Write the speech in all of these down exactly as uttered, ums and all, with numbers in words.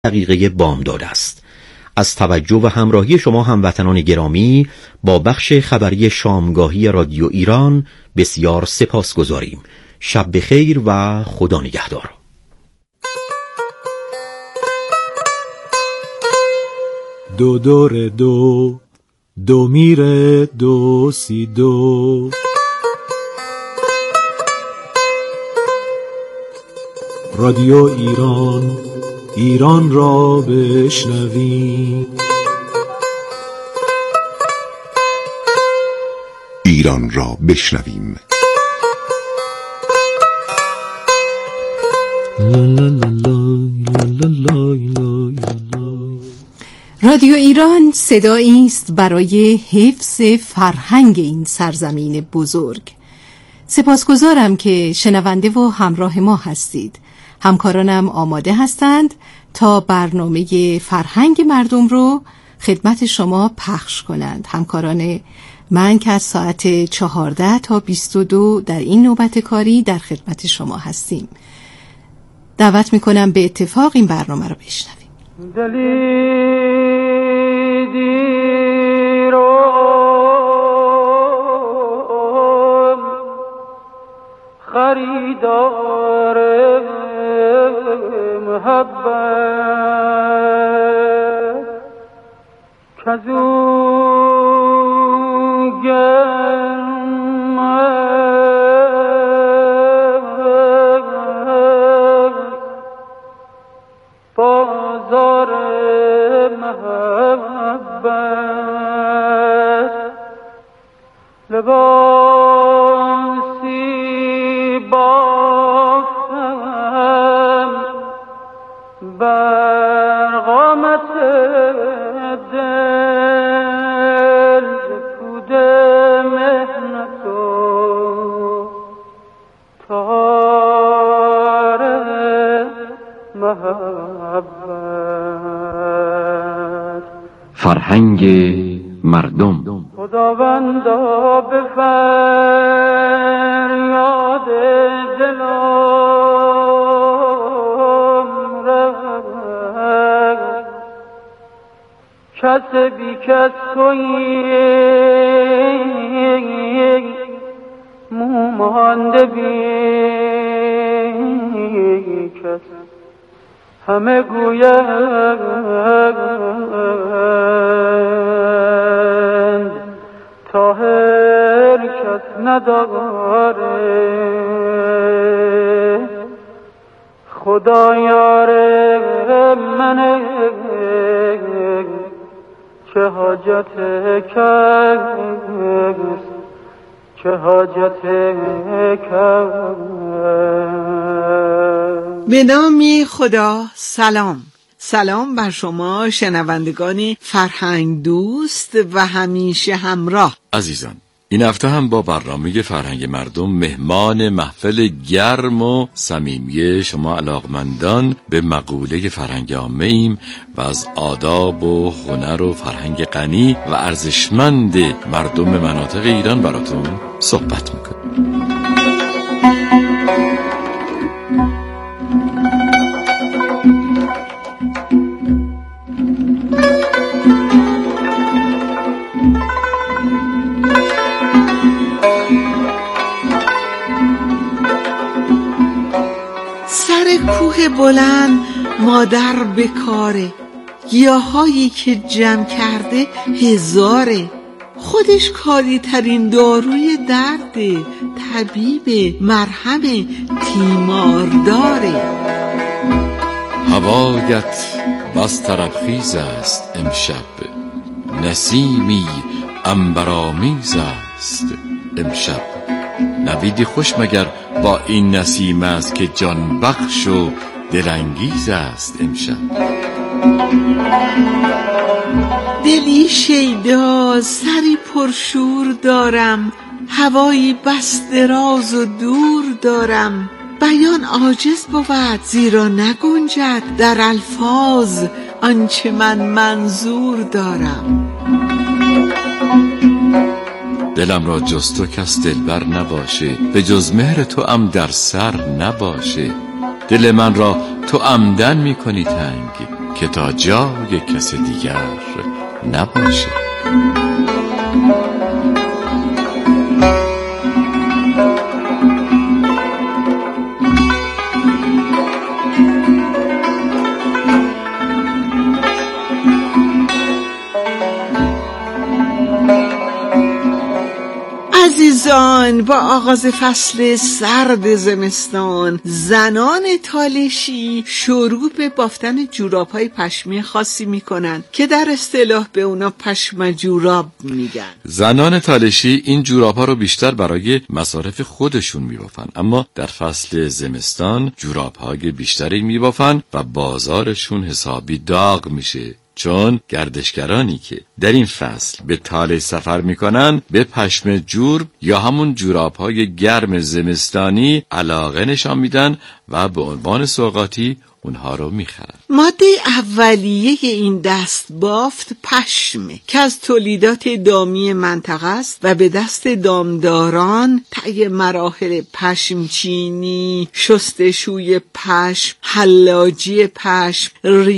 دقیقه بامداد است. از توجه و همراهی شما هموطنان گرامی با بخش خبری شامگاهی رادیو ایران بسیار سپاسگزاریم. شب بخیر و خدا نگهدار. دو دور دو دو میره دو سی دو، رادیو ایران، ایران را بشنویم، ایران را بشنویم. رادیو ایران صدایی است برای حفظ فرهنگ این سرزمین بزرگ. سپاسگزارم که شنونده و همراه ما هستید. همکارانم آماده هستند تا برنامه فرهنگ مردم رو خدمت شما پخش کنند. همکاران من که از ساعت چهارده تا بیست و دو در این نوبت کاری در خدمت شما هستیم. دعوت میکنم به اتفاق این برنامه رو بشنویم. خریدار محبت کزو گرم بازار محبت لباسی بافتم بر قامت دل کود مهنت و تار محبت. فرهنگ مردم. خداوندا به فریاد دلم رفت، کس بی کس تویی مو مانده بی کس، همه گویند طاهر کس نداره، خدا یار منه چه حاجت کس، چه حاجت کس. به نام خدا. سلام سلام بر شما شنوندگان فرهنگ دوست و همیشه همراه. عزیزان، این هفته هم با برنامه فرهنگ مردم مهمان محفل گرم و صمیمی شما علاقمندان به مقوله فرهنگ عامه ایم و از آداب و هنر و فرهنگ غنی و ارزشمند مردم مناطق ایران براتون صحبت میکنیم. کوه بلند مادر بکاره، گیاهایی که جمع کرده هزاره، خودش کاری ترین داروی درده، طبیب مرهم تیمار داره. هوایت بس طربخیز است امشب، نسیمی عنبرآمیز است امشب. نویدی خوش مگر با این نسیم است که جان بخش و دلانگیز است امشب. دلی شیدا سری پرشور دارم، هوایی بس دراز و دور دارم. بیان عاجز بود زیرا نگنجد در الفاظ آنچه من منظور دارم. دلم را جز تو کس دلبر نباشه، به جز مهر تو ام در سر نباشه. دل من را تو عمدن میکنی تنگ، که تا جای کس دیگر نباشه. عزیزان، با آغاز فصل سرد زمستان زنان تالشی شروع به بافتن جوراب‌های پشمی خاصی میکنن که در اصطلاح به اونا پشم جوراب میگن. زنان تالشی این جوراب‌ها رو بیشتر برای مصارف خودشون میبافن، اما در فصل زمستان جوراب‌های بیشتری میبافن و بازارشون حسابی داغ میشه، چون گردشگرانی که در این فصل به تالش سفر میکنن به پشم جورب یا همون جوراب‌های گرم زمستانی علاقه نشان میدن و به عنوان سوغاتی اونها رو میخرن. ماده اولیه این دست بافت پشمه که از تولیدات دامی منطقه است و به دست دامداران طی مراحل پشمچینی، شستشوی پشم، حلاجی پشم،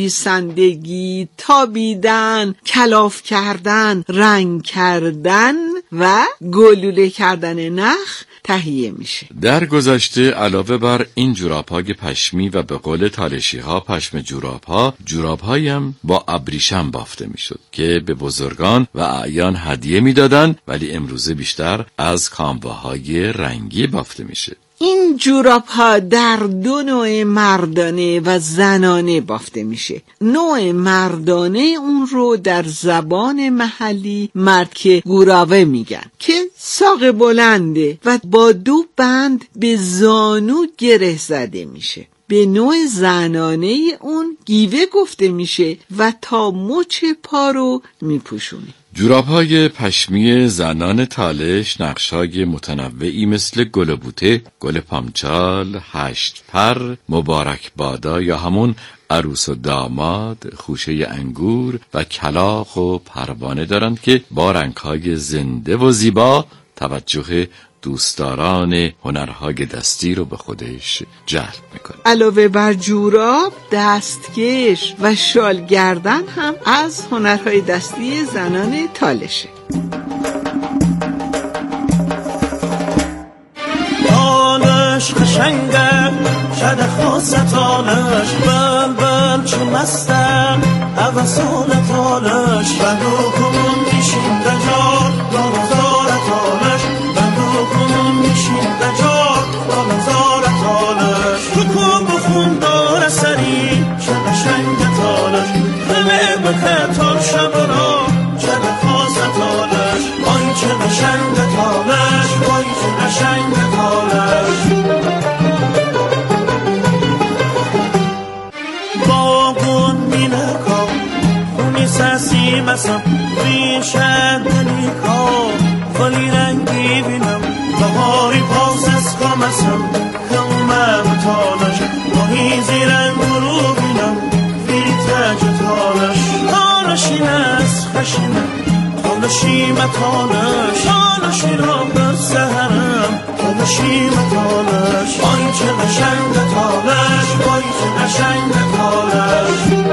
ریسندگی، تابیدن، کلاف کردن، رنگ کردن و گلوله کردن نخ تهیه میشه. در گذشته علاوه بر این جوراب‌های پشمی و به قول تالشی‌ها پشم جوراب‌ها، جوراب‌هایی هم با ابریشم بافته میشد که به بزرگان و اعیان هدیه میدادن، ولی امروزه بیشتر از کامواهای رنگی بافته میشه. این جوراب ها در دو نوع مردانه و زنانه بافته میشه. نوع مردانه اون رو در زبان محلی مردکه گوراوه میگن که ساق بلنده و با دو بند به زانو گره زده میشه. به نوع زنانه اون گیوه گفته میشه و تا مچ پا رو میپوشونه. جوراب‌های پشمی زنان تالش نقش‌های متنوعی مثل گل بوته، گل پامچال، هشت پر، مبارک بادا یا همون عروس و داماد، خوشه انگور و کلاغ و پروانه دارند که با رنگ‌های زنده و زیبا توجه دوستداران هنرهای دستی رو به خودش جلب میکنه. علاوه بر جوراب، دستکش و شال گردن هم از هنرهای دستی زنان تالشه. تالش قشنگه شده خاصه تالش بل بل چو مستم اوسان تالش بندو کنم میشیم دجار دانزار تالش بندو کنم میشیم دجار دانزار تالش تو کن بخون داره سری شده شنگ تالش همه بکه تال شبرا شده خاصه تالش آی چه شنگ تالش آی چه شنگ تالش باغون مینکا خونی سسی مسم ریشه دلیکا ولی رنگی بینم بهاری پاس از کامسم کمم تالش ماهی زیرن برو بینم بیتج تالش تالشین از خشینم تالشیم تالش تالشی را بر سهرم تالشیم تالش آی چه قشنگ تالش آی چه قشنگ تالش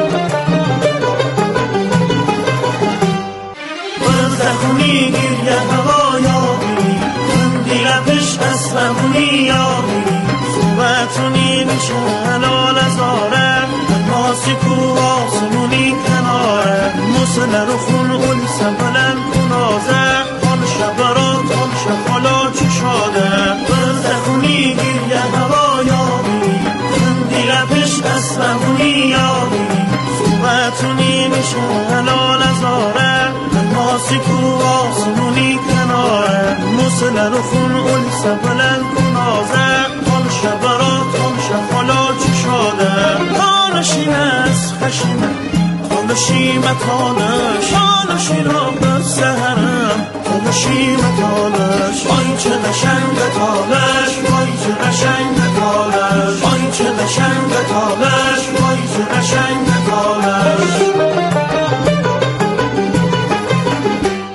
بردخونی گیریه هوایابی خندی لبش اسمونی یابی صوبتونی میشه حلال ازاره ماسی کو آسمونی کناره موسله رو خون اون سبلن کنازه خان شبرات خان شخالا چه شاده بردخونی گیریه هوایابی خندی لبش اسمونی یابی صوبتونی میشه حلال ازاره ماسی کو آسمونی کناره موسله رو خون اون سبلن کنازه خان شبرات خان شخالا چه شاده تالشین از خشینه تالشیم تالش تالشی را بر سهرم تالشیم تالش آی چه قشنگ تالش آی چه قشنگ تالش آی چه قشنگ تالش آی چه قشنگ تالش.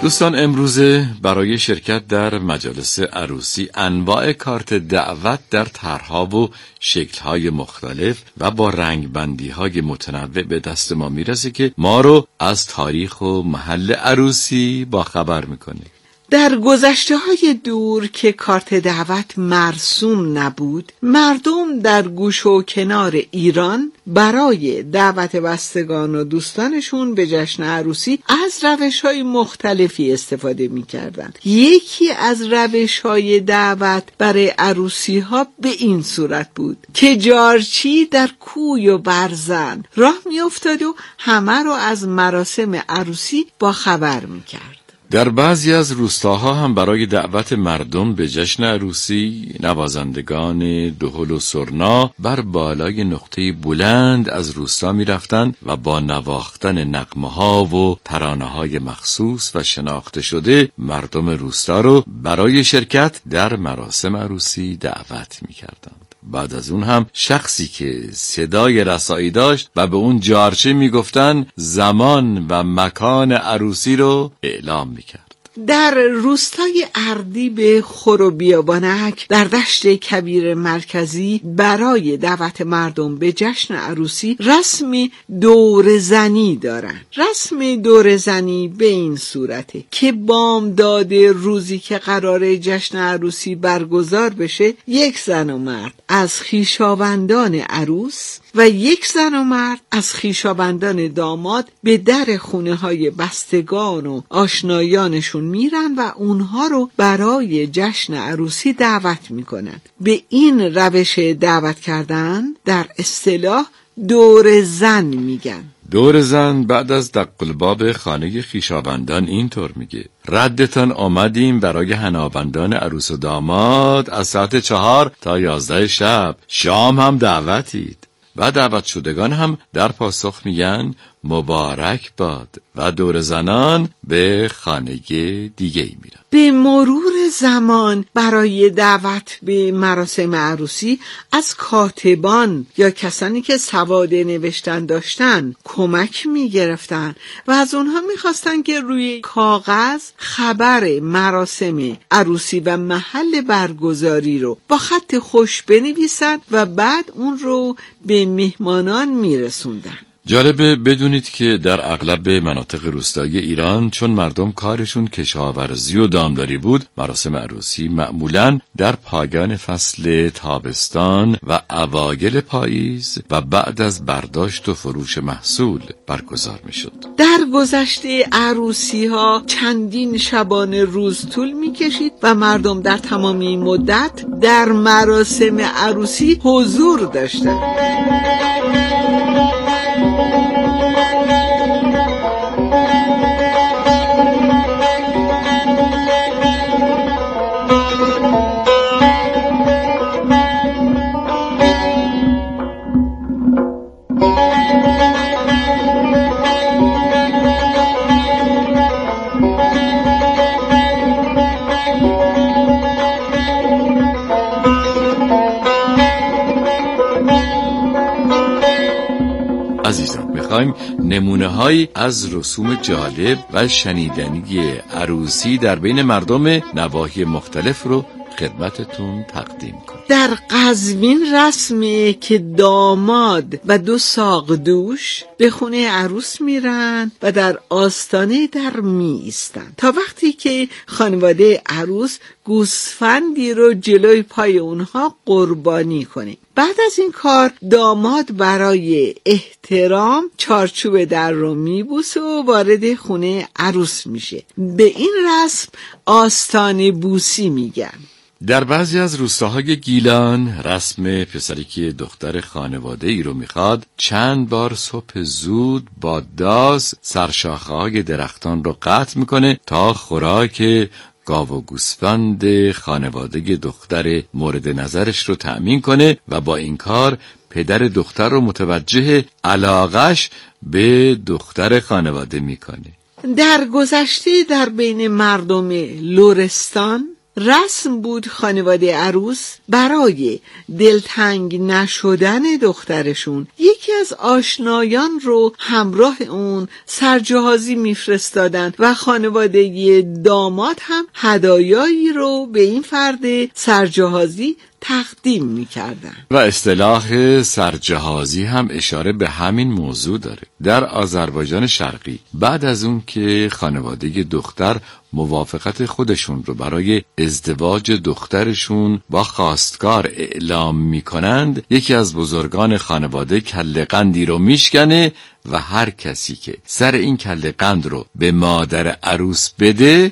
دوستان، امروزه برای شرکت در مجالس عروسی انواع کارت دعوت در طرح‌ها و شکل‌های مختلف و با رنگبندی‌های متنوع به دست ما میرسه که ما رو از تاریخ و محل عروسی با خبر میکنه. در گذشته های دور که کارت دعوت مرسوم نبود، مردم در گوش و کنار ایران برای دعوت بستگان و دوستانشون به جشن عروسی از روش‌های مختلفی استفاده می‌کردند. یکی از روش‌های دعوت برای عروسی‌ها به این صورت بود که جارچی در کوی و برزن راه می‌افتاد و همه رو از مراسم عروسی با خبر می‌کرد. در بعضی از روستاها هم برای دعوت مردم به جشن عروسی نوازندگان دهل و سرنا بر بالای نقطه بلند از روستا می رفتن و با نواختن نغمه ها و ترانه های مخصوص و شناخته شده مردم روستا رو برای شرکت در مراسم عروسی دعوت می کردند. بعد از اون هم شخصی که صدای رسایی داشت و به اون جارچه میگفتن زمان و مکان عروسی رو اعلام میکرد. در روستای اردیب خور و بیابانک در دشت کبیر مرکزی برای دعوت مردم به جشن عروسی رسم دورزنی دارن. رسم دورزنی به این صورته که بامداد روزی که قراره جشن عروسی برگزار بشه، یک زن و مرد از خویشاوندان عروس و یک زن و مرد از خویشاوندان داماد به در خونه های بستگان و آشنایانشون میرن و اونها رو برای جشن عروسی دعوت میکنن. به این روش دعوت کردن در اصطلاح دور زن میگن. دور زن بعد از دقلباب خانه خویشاوندان اینطور میگه: ردتان آمدیم برای هنابندان عروس و داماد از ساعت چهار تا یازده شب، شام هم دعوتید. و دعوت شدگان هم در پاسخ میگن مبارک باد و دور زنان به خانه دیگه میرن. به مرور زمان برای دعوت به مراسم عروسی از کاتبان یا کسانی که سواد نوشتن داشتن کمک میگرفتن و از اونها میخواستن که روی کاغذ خبر مراسم عروسی و محل برگزاری رو با خط خوش بنویسن و بعد اون رو به مهمانان میرسوندن. جالبه بدونید که در اغلب مناطق روستایی ایران چون مردم کارشون کشاورزی و دامداری بود، مراسم عروسی معمولاً در پایان فصل تابستان و اوایل پاییز و بعد از برداشت و فروش محصول برگزار می شد. در گذشته عروسی ها چندین شبانه روز طول می کشید و مردم در تمام این مدت در مراسم عروسی حضور داشتند. نمونه هایی از رسوم جالب و شنیدنی عروسی در بین مردم نواحی مختلف رو خدمتتون تقدیم کنم. در قزوین رسمه که داماد و دو ساق دوش به خونه عروس میرن و در آستانه در می ایستن تا وقتی که خانواده عروس گوسفندی رو جلوی پای اونها قربانی کنه. بعد از این کار داماد برای احترام چارچوب در رو میبوسه و وارد خونه عروس میشه. به این رسم آستانه بوسی میگن. در بعضی از روستاهای گیلان رسم پسری که دختر خانواده ای رو میخواد چند بار صبح زود با داس سرشاخه های درختان رو قطع میکنه تا خوراک گاو و گوسفند خانواده دختر مورد نظرش رو تأمین کنه و با این کار پدر دختر رو متوجه علاقش به دختر خانواده میکنه. در گذشته در بین مردم لرستان رسم بود خانواده عروس برای دلتنگ نشدن دخترشون یکی از آشنایان رو همراه اون سرجهازی میفرستادن و خانواده داماد هم هدایایی رو به این فرد سرجهازی تقدیم میکردن. و اصطلاح سرجهازی هم اشاره به همین موضوع داره. در آذربایجان شرقی بعد از اون که خانواده دختر موافقت خودشون رو برای ازدواج دخترشون با خواستگار اعلام میکنند، یکی از بزرگان خانواده کله قندی رو میشکنه و هر کسی که سر این کله قند رو به مادر عروس بده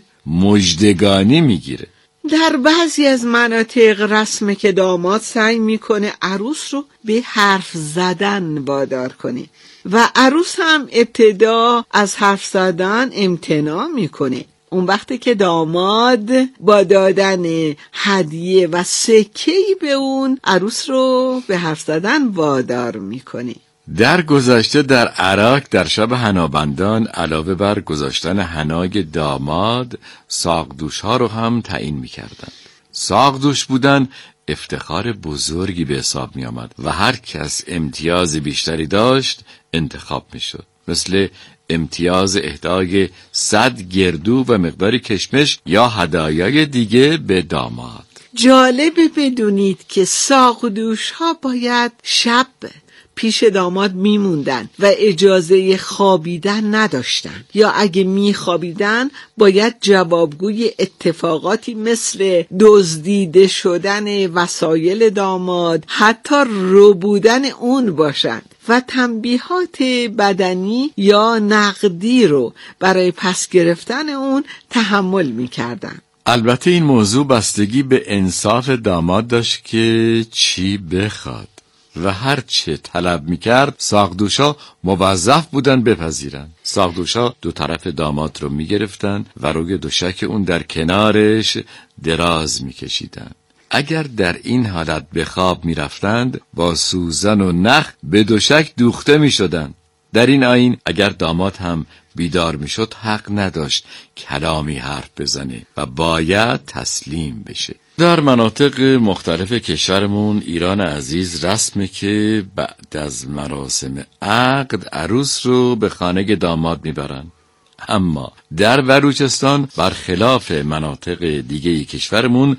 مژدگانی میگیره. در بعضی از مناطق رسمه که داماد سعی میکنه عروس رو به حرف زدن وادار کنه و عروس هم ابتدا از حرف زدن امتناع میکنه. اون وقتی که داماد با دادن هدیه و سکه‌ای به اون عروس رو به حرف زدن وادار میکنه. در گذشته در عراق در شب حنابندان علاوه بر گذاشتن حنای داماد ساقدوش ها رو هم تعیین می‌کردند. ساقدوش بودن افتخار بزرگی به حساب می آمد و هر کس امتیاز بیشتری داشت انتخاب میشد، مثل امتیاز اهدای صد گردو و مقداری کشمش یا هدایای دیگه به داماد. جالبه بدونید که ساقدوش ها باید شب پیش داماد میموندن و اجازه خوابیدن نداشتن، یا اگه میخوابیدن باید جوابگوی اتفاقاتی مثل دزدیده شدن وسایل داماد، حتی ربودن اون باشند و تنبیهات بدنی یا نقدی رو برای پس گرفتن اون تحمل میکردن. البته این موضوع بستگی به انصاف داماد داشت که چی بخواد و هر چه طلب میکرد ساقدوشا موظف بودن بپذیرن. ساقدوشا دو طرف داماد رو میگرفتن و روی دوشک اون در کنارش دراز میکشیدن. اگر در این حالت به خواب میرفتند با سوزن و نخ به دوشک دوخته میشدند. در این آیین اگر داماد هم بیدار میشد حق نداشت کلامی حرف بزنه و باید تسلیم بشه. در مناطق مختلف کشورمون ایران عزیز رسمه که بعد از مراسم عقد عروس رو به خانه داماد میبرن، اما در بلوچستان برخلاف مناطق دیگه کشورمون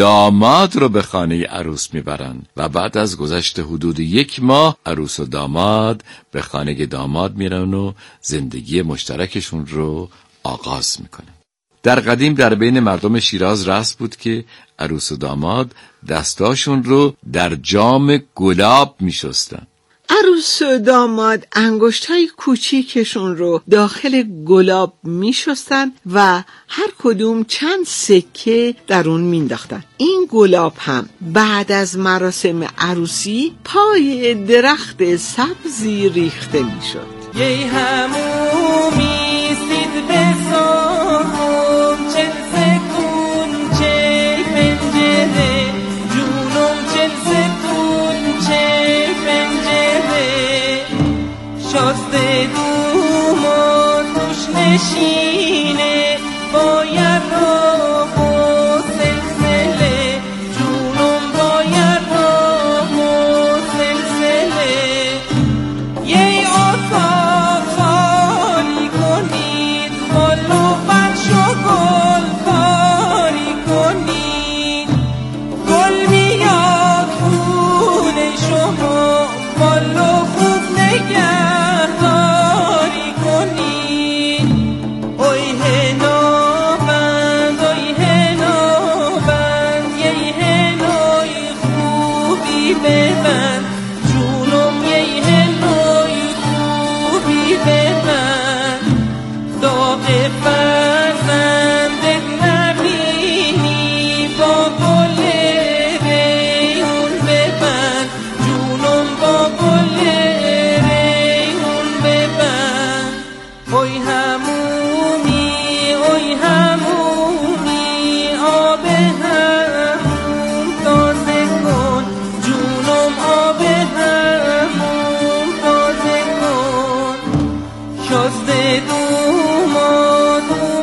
داماد رو به خانه عروس میبرن و بعد از گذشت حدود یک ماه عروس و داماد به خانه داماد میرن و زندگی مشترکشون رو آغاز میکنن. در قدیم در بین مردم شیراز رسم بود که عروس و داماد دستاشون رو در جام گلاب میشستن. عروس و داماد انگشتای کوچیکشون رو داخل گلاب میشستن و هر کدوم چند سکه در اون مینداختن. این گلاب هم بعد از مراسم عروسی پای درخت سبزی ریخته میشد. یه همومی سید بسام چل سکون چل پنجره جونم چل سکون چل پنجره شاسته دومان توش نشینه باید راه و سلسله جونم باید راه و سلسله یه آسا خالی کنید بالو بخش و گل کاری کنید گل میاد خونه شما بالو خوب نگهداری کنید اوی هنابند اوی هنابند یه هنای خوبی ببند جونم یه هنای خوبی ببند داغ فرزندت نبینی با گل ریحون ببند جونم با گل ریحون ببند اوی همومی اوی همومی آب هموم تازه کن جونم آب هموم تازه کن شسته دومادون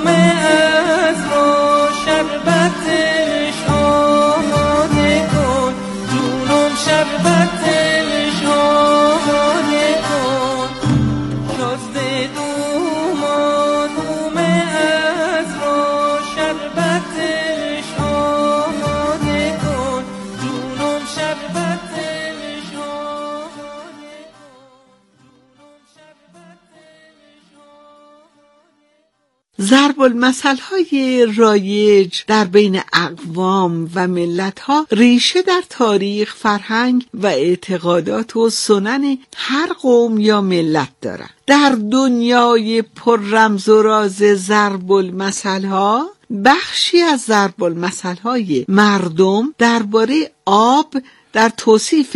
ضرب المثل های رایج در بین اقوام و ملت ها ریشه در تاریخ، فرهنگ و اعتقادات و سنن هر قوم یا ملت دارند. در دنیای پر رمز و راز ضرب المثل ها، بخشی از ضرب المثل های مردم درباره آب در توصیف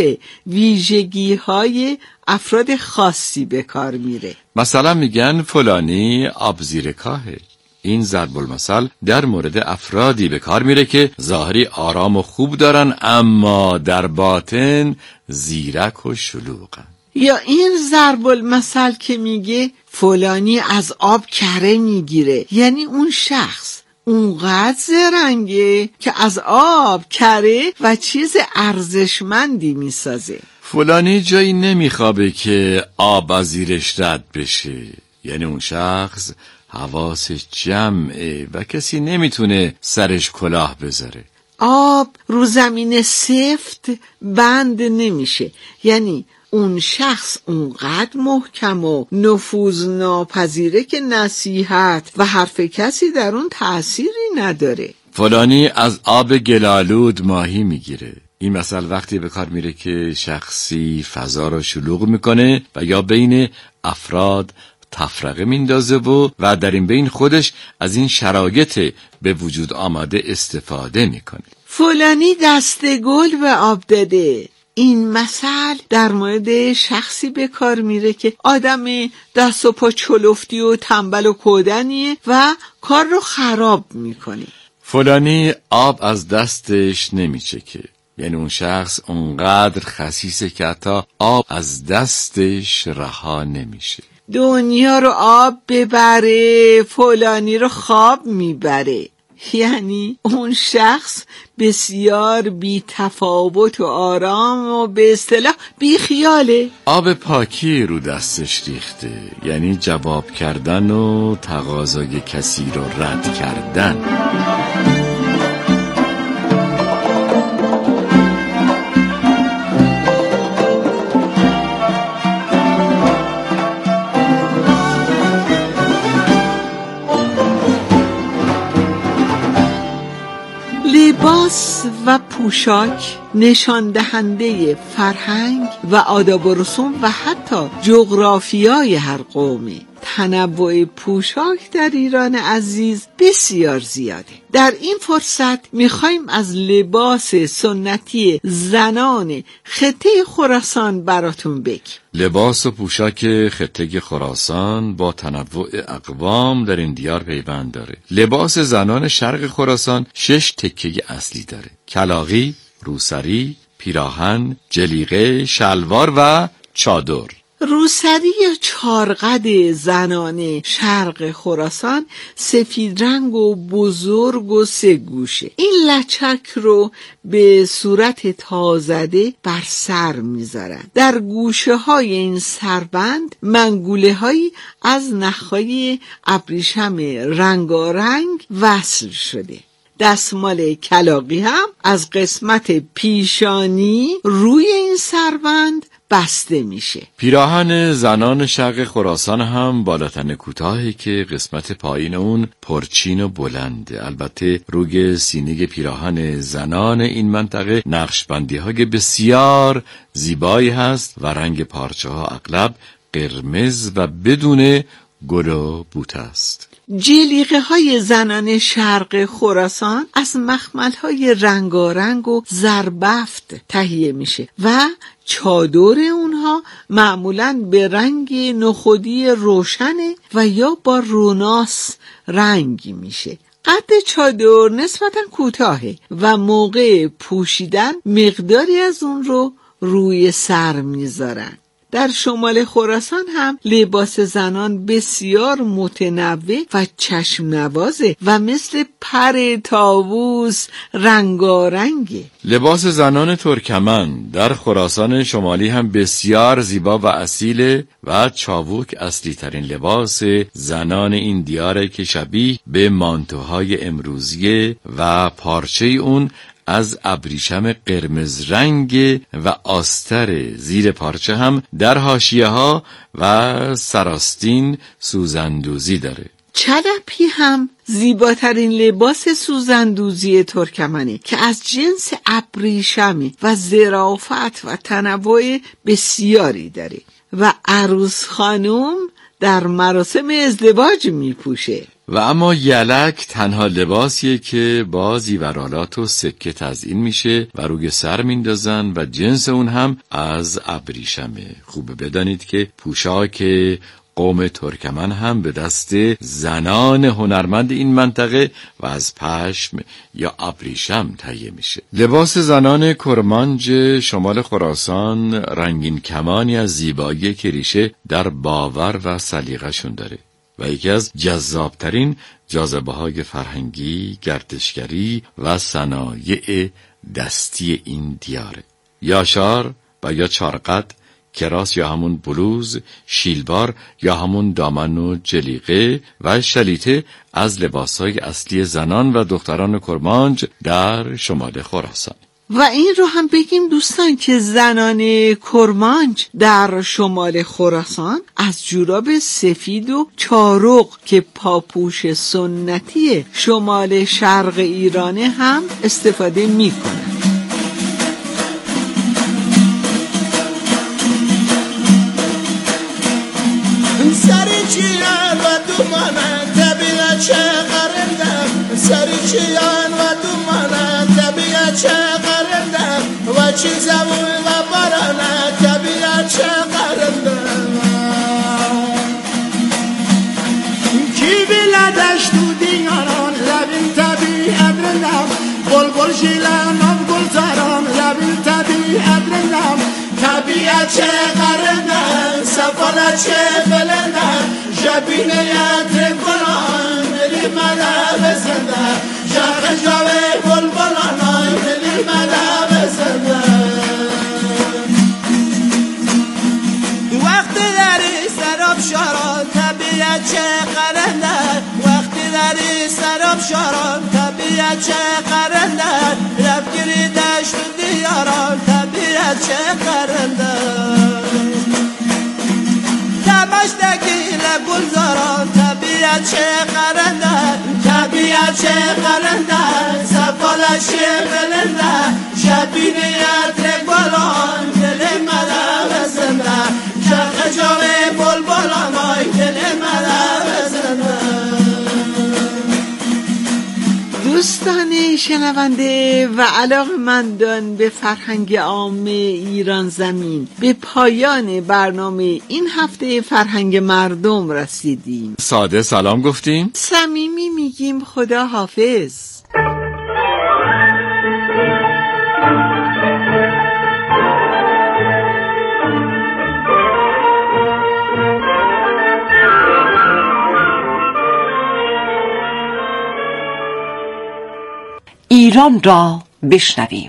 ویژگی های افراد خاصی به کار میره. مثلا میگن فلانی آب زیر کاهه. این ضرب المثل در مورد افرادی به کار میره که ظاهری آرام و خوب دارن اما در باطن زیرک و شلوغن. یا این ضرب المثل که میگه فلانی از آب کره میگیره، یعنی اون شخص اونقدر زرنگه که از آب کره و چیز ارزشمندی میسازه. فلانی جایی نمیخوابه که آب از زیرش رد بشه، یعنی اون شخص حواسش جمعه و کسی نمیتونه سرش کلاه بذاره. آب رو زمین سفت بند نمیشه، یعنی اون شخص اونقدر محکم و نفوذ ناپذیره که نصیحت و حرف کسی در اون تأثیری نداره. فلانی از آب گلالود ماهی میگیره. این مثل وقتی به کار میره که شخصی فضا رو شلوغ میکنه و یا بین افراد تفرقه میندازه و و در این بین خودش از این شرایط به وجود آمده استفاده میکنه. فلانی دست گل به آب داده. این مثل در مورد شخصی به کار میره که آدم دست و پا چلفتی و تنبل و کودنیه و کار رو خراب میکنه. فلانی آب از دستش نمیچکه، یعنی اون شخص اونقدر خسیسه که حتی آب از دستش رها نمیشه. دنیا رو آب ببره، فلانی رو خواب میبره، یعنی اون شخص بسیار بی تفاوت و آرام و به اصطلاح بی خیاله. آب پاکی رو دستش ریخته، یعنی جواب کردن و تقاضای کسی رو رد کردن. لباس و پوشاک نشان دهنده فرهنگ و آداب و رسوم و حتی جغرافیای هر قومه. تنوع پوشاک در ایران عزیز بسیار زیاده. در این فرصت میخوایم از لباس سنتی زنان خطه خراسان براتون بگیم. لباس و پوشاک خطه خراسان با تنوع اقوام در این دیار پیوند داره. لباس زنان شرق خراسان شش تکه اصلی داره: کلاغی، روسری، پیراهن، جلیقه، شلوار و چادر. روسری یا چارقد زنان شرق خراسان سفید رنگ و بزرگ و سه گوشه. این لچک رو به صورت تازده بر سر میذارن. در گوشه های این سربند منگوله هایی از نخهای ابریشم رنگارنگ وصل شده. دستمال کلاغی هم از قسمت پیشانی روی این سربند بسته میشه. پیراهن زنان شرق خراسان هم بالاتن کوتاهی که قسمت پایین اون پرچین و بلنده. البته روی سینه پیراهن زنان این منطقه نقشبندی های بسیار زیبایی هست و رنگ پارچه ها اغلب قرمز و بدون گل و بوته است. جلیقه های زنان شرق خراسان از مخمل های رنگارنگ و زربفت تهیه میشه و چادر اونها معمولاً به رنگ نخودی روشنه و یا با روناس رنگی میشه. قد چادر نسبتاً کوتاهه و موقع پوشیدن مقداری از اون رو روی سر میذارن. در شمال خراسان هم لباس زنان بسیار متنوع و چشم نوازه و مثل پر طاووس رنگارنگه. لباس زنان ترکمن در خراسان شمالی هم بسیار زیبا و اصیله و چاووک اصلی ترین لباس زنان این دیاره که شبیه به مانتوهای امروزیه و پارچه اون از ابریشم قرمز رنگ و آستر زیر پارچه هم در حاشیه ها و سراستین سوزندوزی داره. چلپی هم زیباترین لباس سوزندوزی ترکمنه که از جنس ابریشمه و ظرافت و تنوع بسیاری داره و عروس خانم در مراسم ازدواج میپوشه. و اما یلک تنها لباسیه که با زیورالات و سکه تزیین میشه و روی سر میندازن و جنس اون هم از ابریشمه. خوبه بدانید که پوشاک قوم ترکمن هم به دست زنان هنرمند این منطقه و از پشم یا ابریشم تهیه میشه. لباس زنان کرمانج شمال خراسان رنگین کمانی از زیبایی که ریشه در باور و سلیقه‌شون داره و یکی از جذابترین جاذبه‌های فرهنگی، گردشگری و صنایع دستی این دیاره. یاشار و یا چارقد، کراس یا همون بلوز، شیلوار یا همون دامن و جلیقه و شلیته از لباسهای اصلی زنان و دختران کرمانج در شمال خراسان. و این رو هم بگیم دوستان که زنان کرمانج در شمال خراسان از جوراب سفید و چارق که پاپوش سنتی شمال شرق ایرانه هم استفاده می کنند. سری چیان و دومانه طبیعت چه قرندم، سری چیان و دومانه طبیعت چه قرندم و چی زمون و بارانه طبیعت چه قرندم. کی بلدش تو دیاران لبین طبیعت رندم، بل بل شیلان و گل زاران لبین طبیعت رندم. طبیعت چه قرندم سفالت چه بلندم، جبینه یتر کنان ملی مده بزنده، جرق جاوه بل بلانای ملی مده بزنده. وقتی داری سراب شاران طبیعت چه قرندم، وقتی داری سراب شاران طبیعت چه قرندم، رفگیری دشت و دیاران طبیعت چه قرندم. دمشتگی لگلزاران طبیعت چه قرندم، طبیعت چه قرندم سفالش چه بلندم، شبینه یتر گلان دل مده بزنده، جرق جاوه بل بلانای دل مده بزنده. دوستان شنونده و علاقه‌مندان به فرهنگ عام ایران زمین، به پایان برنامه این هفته فرهنگ مردم رسیدیم. ساده سلام گفتیم، صمیمی میگیم خدا حافظ. ایران را بشنویم.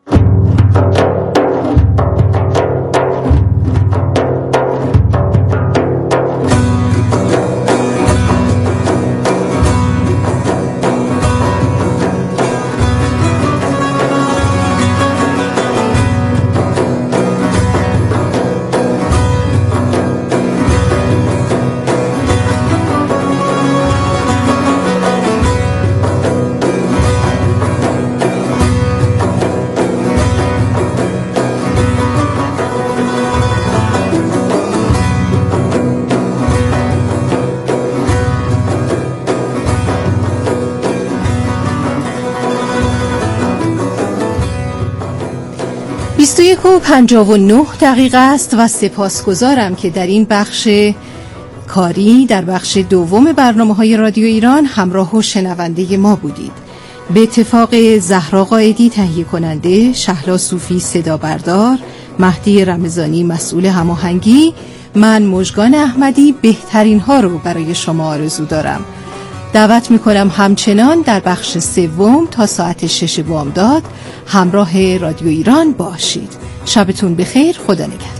بیست و یک و پنجاه و نه دقیقه است و سپاسگزارم که در این بخش کاری در بخش دوم برنامه‌های رادیو ایران همراه و شنونده ما بودید. به اتفاق زهرا قائدی تهیه کننده، شهلا صوفی صدا بردار، مهدی رمضانی مسئول هماهنگی، من مژگان احمدی بهترین ها رو برای شما آرزو دارم. دعوت میکنم همچنان در بخش سوم تا ساعت شش بامداد همراه رادیو ایران باشید. شبتون بخیر، خدا نگهدار.